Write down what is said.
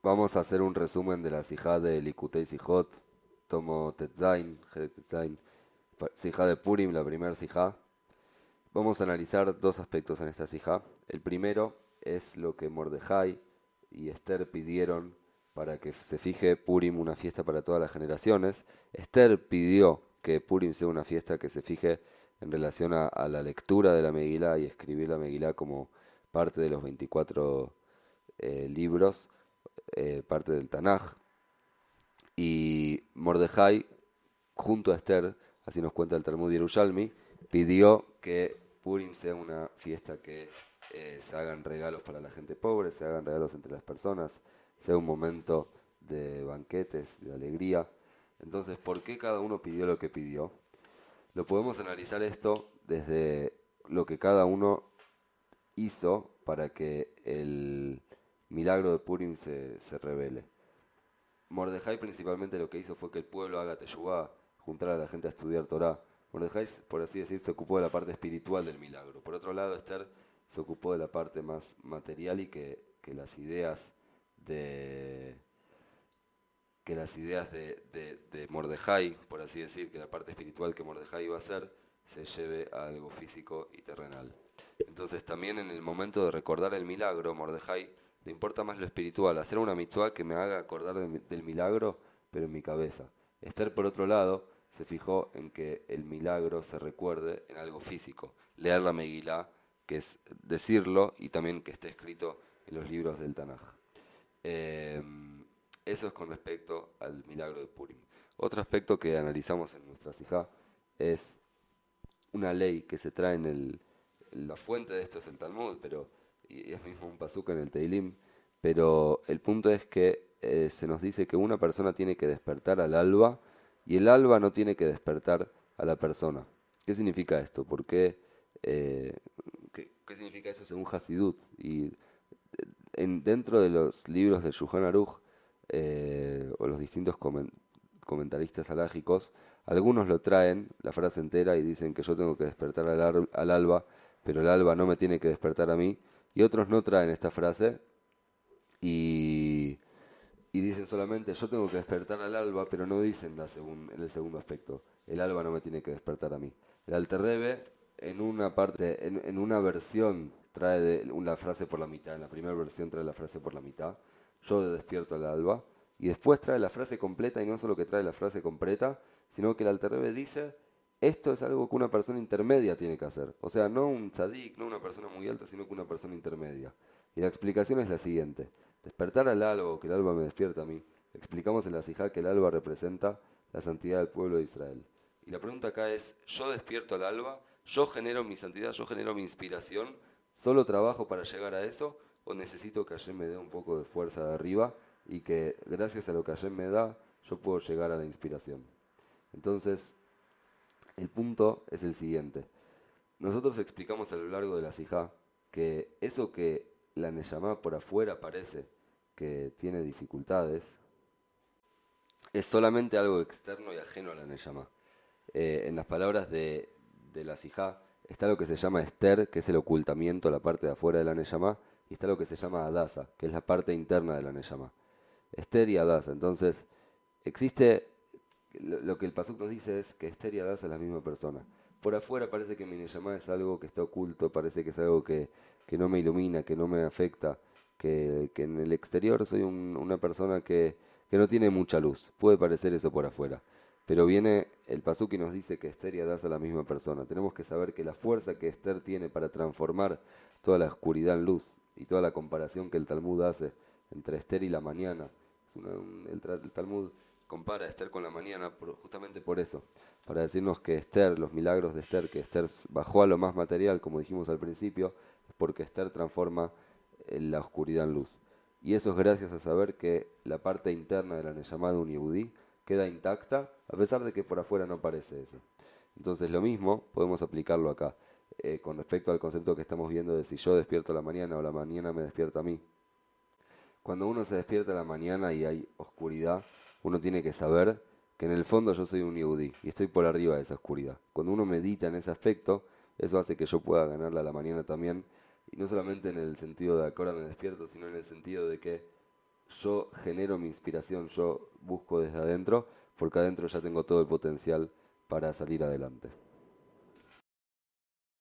Vamos a hacer un resumen de la sijá de Likutei Sijot, tomo Tetzain, Jerek Tetzain, sijá de Purim, la primera sijá. Vamos a analizar dos aspectos en esta sijá. El primero es lo que Mordejai y Esther pidieron para que se fije Purim una fiesta para todas las generaciones. Esther pidió que Purim sea una fiesta que se fije en relación a la lectura de la Megilá y escribir la Megilá como parte de los 24 libros, parte del Tanaj. Y Mordejai, junto a Esther, así nos cuenta el Talmud Yerushalmi, pidió que Purim sea una fiesta que se hagan regalos para la gente pobre, se hagan regalos entre las personas, sea un momento de banquetes, de alegría. Entonces, ¿por qué cada uno pidió lo que pidió? Lo podemos analizar esto desde lo que cada uno hizo para que el milagro de Purim se revele. Mordejai principalmente lo que hizo fue que el pueblo haga teshuvá, juntar a la gente a estudiar Torá. Mordejai, por así decir, se ocupó de la parte espiritual del milagro. Por otro lado, Esther se ocupó de la parte más material y que las ideas de de Mordejai, por así decir, que la parte espiritual que Mordejai iba a hacer, se lleve a algo físico y terrenal. Entonces también en el momento de recordar el milagro, Mordejai le importa más lo espiritual, hacer una mitzvah que me haga acordar del milagro, pero en mi cabeza. Esther, por otro lado, se fijó en que el milagro se recuerde en algo físico, leer la Megilá, que es decirlo, y también que esté escrito en los libros del Tanaj. Eh, Eso es con respecto al milagro de Purim. Otro aspecto que analizamos en nuestra sijá es una ley que se trae la fuente de esto es el Talmud, pero y es mismo un pasuk en el Teilim, pero el punto es que se nos dice que una persona tiene que despertar al alba y el alba no tiene que despertar a la persona. ¿Qué significa esto? Eh, ¿Qué significa eso según Hasidut? Y dentro de los libros de Shulchan Aruch o los distintos comentaristas alágicos, algunos lo traen, la frase entera, y dicen que yo tengo que despertar al alba, pero el alba no me tiene que despertar a mí, y otros no traen esta frase y, y dicen solamente yo tengo que despertar al alba, pero no dicen en el segundo aspecto, el alba no me tiene que despertar a mí. El Alter Rebbe en una parte, en una versión trae la frase por la mitad, en la primera versión trae la frase por la mitad, yo despierto al alba, y después trae la frase completa, y no solo que trae la frase completa, sino que el Alter Rebbe dice, esto es algo que una persona intermedia tiene que hacer. O sea, no un tzadik, no una persona muy alta, sino que una persona intermedia. Y la explicación es la siguiente. Despertar al alba o que el alba me despierta a mí. Explicamos en la Sijá que el alba representa la santidad del pueblo de Israel. Y la pregunta acá es, ¿yo despierto al alba? ¿Yo genero mi santidad? ¿Yo genero mi inspiración? ¿Solo trabajo para llegar a eso? ¿O necesito que Hashem me dé un poco de fuerza de arriba y que gracias a lo que Hashem me da, yo puedo llegar a la inspiración? Entonces, el punto es el siguiente. Nosotros explicamos a lo largo de la Sijá que eso que la Neyamá por afuera parece que tiene dificultades es solamente algo externo y ajeno a la Neyamá. En las palabras de la Sijá está lo que se llama Esther, que es el ocultamiento, la parte de afuera de la Neyamá, y está lo que se llama Adasa, que es la parte interna de la Neyamá. Esther y Adasa. Entonces, existe lo que el Pasuk nos dice es que Esther y Adasa es la misma persona. Por afuera parece que mi Neyamá es algo que está oculto, parece que es algo que no me ilumina, que no me afecta, que en el exterior soy una persona que no tiene mucha luz. Puede parecer eso por afuera. Pero viene el Pasuk y nos dice que Esther y Adasa es la misma persona. Tenemos que saber que la fuerza que Esther tiene para transformar toda la oscuridad en luz y toda la comparación que el Talmud hace entre Esther y la mañana. El Talmud compara a Esther con la mañana justamente por eso, para decirnos que Esther, los milagros de Esther, que Esther bajó a lo más material, como dijimos al principio, es porque Esther transforma la oscuridad en luz. Y eso es gracias a saber que la parte interna de la Neyamá de un Yehudí queda intacta, a pesar de que por afuera no parece eso. Entonces lo mismo podemos aplicarlo acá, con respecto al concepto que estamos viendo de si yo despierto a la mañana o la mañana me despierta a mí. Cuando uno se despierta a la mañana y hay oscuridad, uno tiene que saber que en el fondo yo soy un yehudí y estoy por arriba de esa oscuridad. Cuando uno medita en ese aspecto, eso hace que yo pueda ganarla a la mañana también, y no solamente en el sentido de a qué hora me despierto, sino en el sentido de que yo genero mi inspiración, yo busco desde adentro, porque adentro ya tengo todo el potencial para salir adelante.